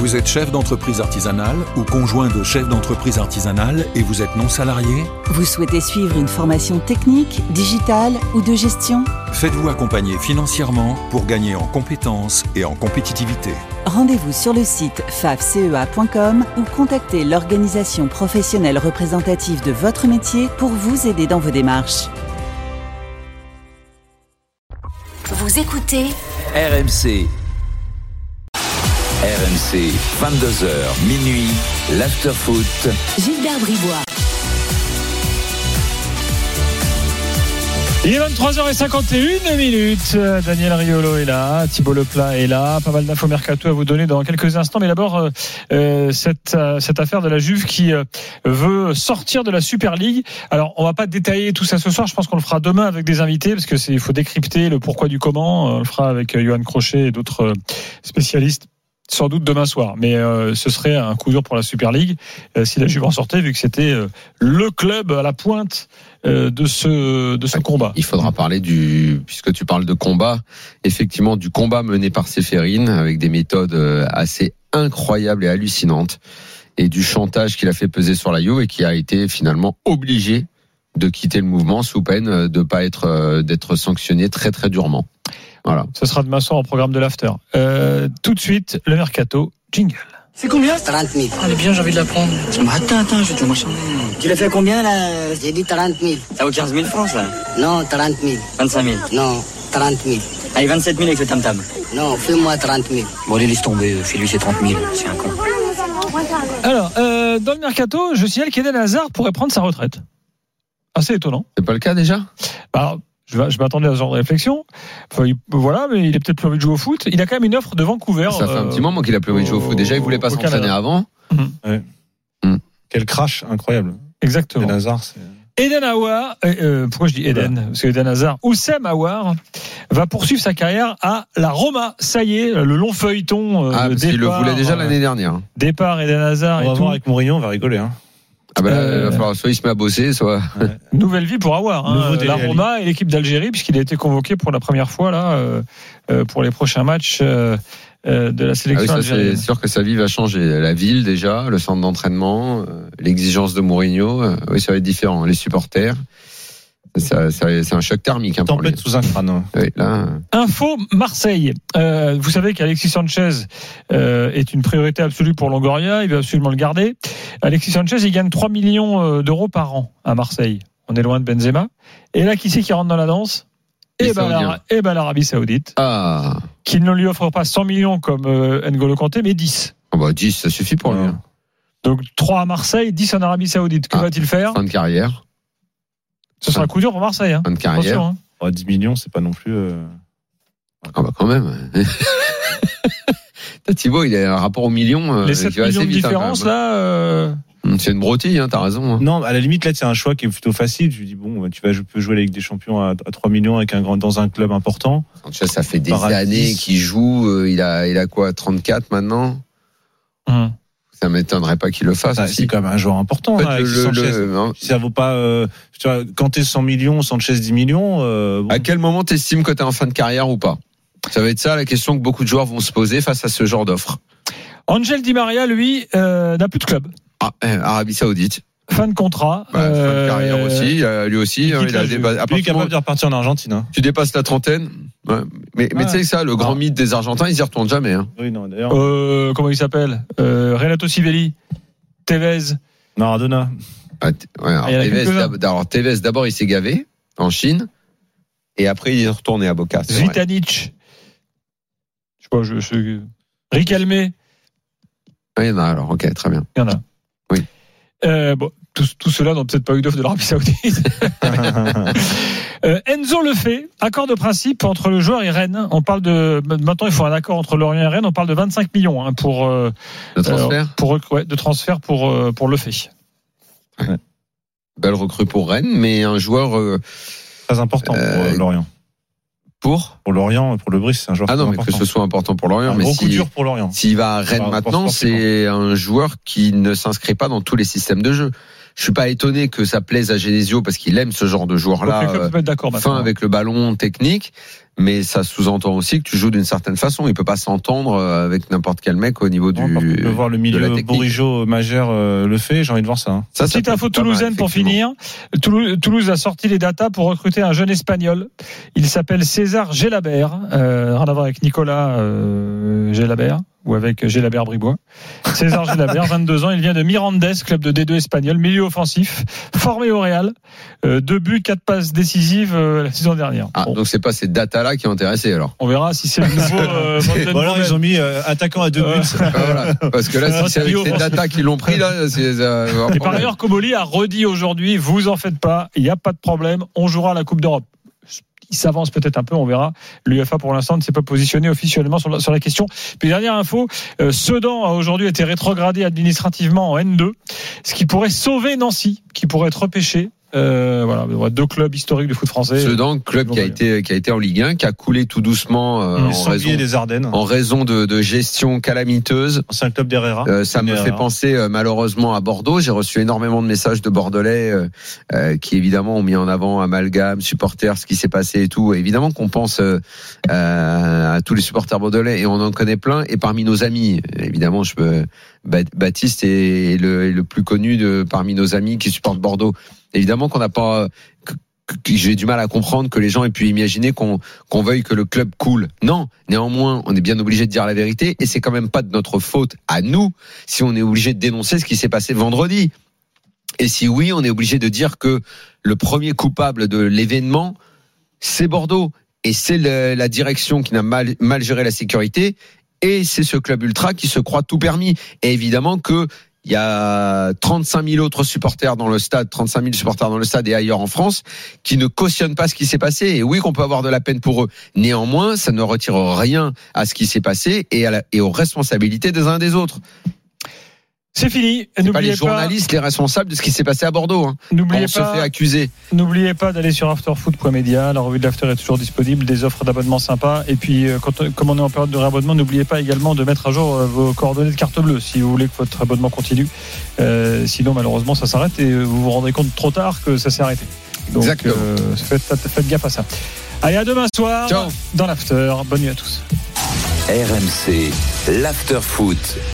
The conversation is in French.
Vous êtes chef d'entreprise artisanale ou conjoint de chef d'entreprise artisanale et vous êtes non salarié ? Vous souhaitez suivre une formation technique, digitale ou de gestion ? Faites-vous accompagner financièrement pour gagner en compétences et en compétitivité. Rendez-vous sur le site fafcea.com ou contactez l'organisation professionnelle représentative de votre métier pour vous aider dans vos démarches. Vous écoutez RMC. RMC, 22h, minuit, l'after-foot. Gilbert Bribois. Il est 23h51. Daniel Riolo est là, Thibaut Leplat est là, pas mal d'infos mercato à vous donner dans quelques instants. Mais d'abord, cette affaire de la Juve qui veut sortir de la Super League. Alors, on va pas détailler tout ça ce soir. Je pense qu'on le fera demain avec des invités parce que il faut décrypter le pourquoi du comment. On le fera avec Johan Crochet et d'autres spécialistes. Sans doute demain soir, mais ce serait un coup dur pour la Super League si la Juve en sortait, vu que c'était le club à la pointe de ce combat. Il faudra parler puisque tu parles de combat, effectivement du combat mené par Ceferin avec des méthodes assez incroyables et hallucinantes, et du chantage qu'il a fait peser sur la Juve et qui a été finalement obligé de quitter le mouvement sous peine de pas d'être sanctionné très très durement. Voilà. Ce sera demain soir au programme de l'after. Tout de suite, le mercato, jingle. C'est combien ? 30 000. Allez bien, j'ai envie de la prendre. Attends, je vais te le marchander. Tu l'as fait combien là ? J'ai dit 30 000. Ça vaut 15 000 francs ça ? Non, 30 000. 25 000. Non, 30 000. Allez, 27 000 avec le tam-tam. Non, fais-moi 30 000. Bon, allez, laisse tomber. Fais-lui ses 30 000. C'est un con. Alors, dans le mercato, je signale qu'Eden Hazard pourrait prendre sa retraite. Assez étonnant. C'est pas le cas déjà ? Alors, je m'attendais à ce genre de réflexion. Enfin, voilà, mais il a peut-être plus envie de jouer au foot. Il a quand même une offre de Vancouver. Ça fait un petit moment qu'il a plus envie de jouer au foot. Déjà, il voulait pas s'entraîner avant. Ouais. Quel crash incroyable. Exactement. Eden Hazard, c'est... Eden Aouar, pourquoi je dis Eden ? Parce que Eden Hazard, Oussem Aouar va poursuivre sa carrière à la Roma. Ça y est, le long feuilleton. Parce qu'il le voulait déjà l'année dernière. Départ Eden Hazard on et va tout. voir avec Mourinho, on va rigoler. Hein. Il va falloir soit il se met à bosser, soit. Ouais. Nouvelle vie pour Aouar. La Roma et l'équipe d'Algérie, puisqu'il a été convoqué pour la première fois là pour les prochains matchs de la sélection algérienne. C'est sûr que sa vie va changer. La ville déjà, le centre d'entraînement, l'exigence de Mourinho. Oui, ça va être différent. Les supporters. C'est un choc thermique. Hein, tempête sous un crâne. Oui, là. Info Marseille. Vous savez qu'Alexis Sanchez est une priorité absolue pour Longoria. Il veut absolument le garder. Alexis Sanchez, il gagne 3 millions d'euros par an à Marseille. On est loin de Benzema. Et là, qui c'est qui rentre dans la danse ? L'Arabie Saoudite. Ah. Qui ne lui offre pas 100 millions comme N'Golo Kanté, mais 10. 10, ça suffit pour lui. Donc 3 à Marseille, 10 en Arabie Saoudite. Que va-t-il faire ? Fin de carrière. Ce sera un coup dur pour Marseille. Fin de carrière. Attention, hein. 10 millions, c'est pas non plus. Quand même. Thibaut, il a un rapport aux millions. Les 7 millions de différence, là. C'est une broutille, hein, t'as raison. Hein. Non, à la limite, là, c'est un choix qui est plutôt facile. Je dis, tu peux jouer la Ligue des Champions à 3 millions dans un club important. Sanchez, ça fait des années qu'il joue. Il a quoi, 34 maintenant? Ça m'étonnerait pas qu'il le fasse. C'est quand même un joueur important. En fait, ça vaut pas. Quand t'es 100 millions, Sanchez 10 millions. À quel moment t'estimes que t'es en fin de carrière ou pas? Ça va être ça la question que beaucoup de joueurs vont se poser face à ce genre d'offre. Angel Di Maria, lui, n'a plus de club. Arabie Saoudite. Fin de contrat. Fin de carrière aussi. Lui aussi. Il est capable de repartir en Argentine. Hein. Tu dépasses la trentaine. Ouais. Mais tu sais que ça, le grand mythe des Argentins, ils y retournent jamais. Hein. Oui, non, d'ailleurs. Comment il s'appelle Renato Sivelli, Tevez, Maradona. Tevez, d'abord, il s'est gavé en Chine. Et après, il est retourné à Boca. Zvitanic. Riquelme. Il y en a alors, ok, très bien. Il y en a. Oui. Tout cela n'ont peut-être pas eu d'offre de l'Arabie Saoudite. Enzo le fait, accord de principe entre le joueur et Rennes. On parle maintenant il faut un accord entre Lorient et Rennes. On parle de 25 millions pour de transfert. De transfert pour le fait. Ouais. Belle recrue pour Rennes, mais un joueur très important pour Lorient. Pour Lorient, pour le Brice, c'est un joueur important. Mais que ce soit important pour Lorient. Gros coup dur pour Lorient. S'il va à Rennes maintenant, c'est un joueur qui ne s'inscrit pas dans tous les systèmes de jeu. je suis pas étonné que ça plaise à Genesio parce qu'il aime ce genre de joueur-là, fin avec le ballon technique. Mais ça sous-entend aussi que tu joues d'une certaine façon. Il peut pas s'entendre avec n'importe quel mec au niveau de voir le milieu Bourigeaud Magère le fait, j'ai envie de voir ça. Hein. Petite info toulousaine pour finir. Toulouse a sorti les datas pour recruter un jeune espagnol. Il s'appelle César Gelabert. Rien à voir avec Nicolas Gelabert ou avec Gelabert Bribois. César Gelabert, 22 ans, il vient de Mirandes, club de D2 espagnol, milieu offensif, formé au Real, 2 buts, 4 passes décisives la saison dernière. Donc c'est pas ces datas-là qui ont intéressé alors. On verra si c'est le nouveau. Voilà, ils ont mis attaquant à 2 buts. Voilà. Parce que là, si c'est avec ces datas qu'ils l'ont pris, là, c'est. Et par ailleurs, Comoli a redit aujourd'hui, vous en faites pas, il n'y a pas de problème, on jouera la Coupe d'Europe. Il s'avance peut-être un peu, on verra. L'UEFA pour l'instant ne s'est pas positionné officiellement sur la question. Puis dernière info, Sedan a aujourd'hui été rétrogradé administrativement en N2, ce qui pourrait sauver Nancy, qui pourrait être repêché. Voilà, 2 clubs historiques du foot français. Sedan, club qui a été en Ligue 1, qui a coulé tout doucement en raison de gestion calamiteuse. C'est un club d'Herrera. Ça me fait penser malheureusement à Bordeaux. J'ai reçu énormément de messages de Bordelais qui évidemment ont mis en avant amalgame, supporters, ce qui s'est passé et tout. Évidemment qu'on pense à tous les supporters bordelais et on en connaît plein. Et parmi nos amis, évidemment, Baptiste est le plus connu parmi nos amis qui supportent Bordeaux. Évidemment qu'on n'a pas, j'ai du mal à comprendre que les gens aient pu imaginer qu'on veuille que le club coule. Non, néanmoins, on est bien obligé de dire la vérité et c'est quand même pas de notre faute à nous si on est obligé de dénoncer ce qui s'est passé vendredi. Et si oui, on est obligé de dire que le premier coupable de l'événement, c'est Bordeaux et c'est la direction qui n'a mal géré la sécurité et c'est ce club ultra qui se croit tout permis. Et évidemment que il y a 35 000 autres supporters dans le stade, 35 000 supporters dans le stade et ailleurs en France qui ne cautionnent pas ce qui s'est passé. Et oui, qu'on peut avoir de la peine pour eux. Néanmoins, ça ne retire rien à ce qui s'est passé et aux responsabilités des uns et des autres. C'est fini. C'est pas les journalistes les responsables de ce qui s'est passé à Bordeaux. Hein. N'oubliez on se fait accuser. N'oubliez pas d'aller sur afterfoot.media. La revue de l'After est toujours disponible. Des offres d'abonnement sympas. Et puis, comme on est en période de réabonnement, n'oubliez pas également de mettre à jour vos coordonnées de carte bleue si vous voulez que votre abonnement continue. Sinon, malheureusement, ça s'arrête et vous vous rendrez compte trop tard que ça s'est arrêté. Donc, faites gaffe à ça. Allez, à demain soir. Ciao. Dans l'After. Bonne nuit à tous. RMC, l'After Foot.